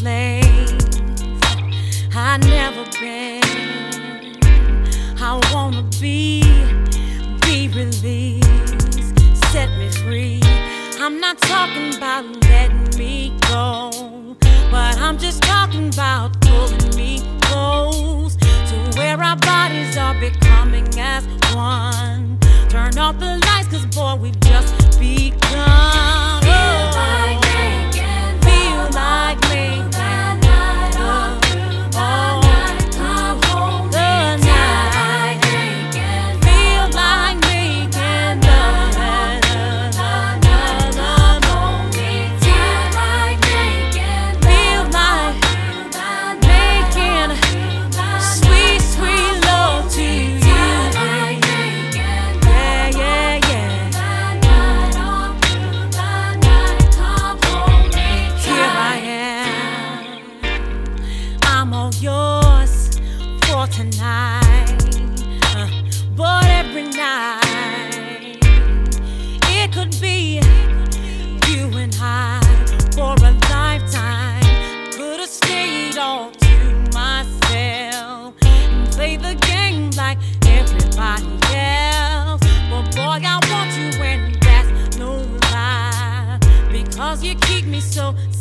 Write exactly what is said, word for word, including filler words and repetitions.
place I never been. I wanna be, be released, set me free. I'm not talking about letting me go, but I'm just talking about pulling me close to where our bodies are becoming as one. Turn off the lights, cause boy, we've just begun. Feel like making, feel like making love. Yours for tonight, uh, but every night it could be you and I for a lifetime. Could have stayed all to myself and play the game like everybody else, but boy, I want you and that's no lie, because you keep me so